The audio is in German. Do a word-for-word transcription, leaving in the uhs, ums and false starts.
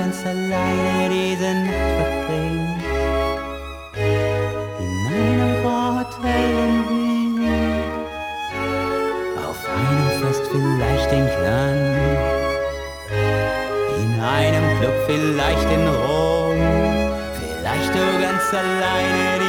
ganz alleine diese Nacht verbringen. In einem Hotel in Wien, auf einem Fest vielleicht in Cannes, in einem Club vielleicht in Rom, vielleicht du ganz alleine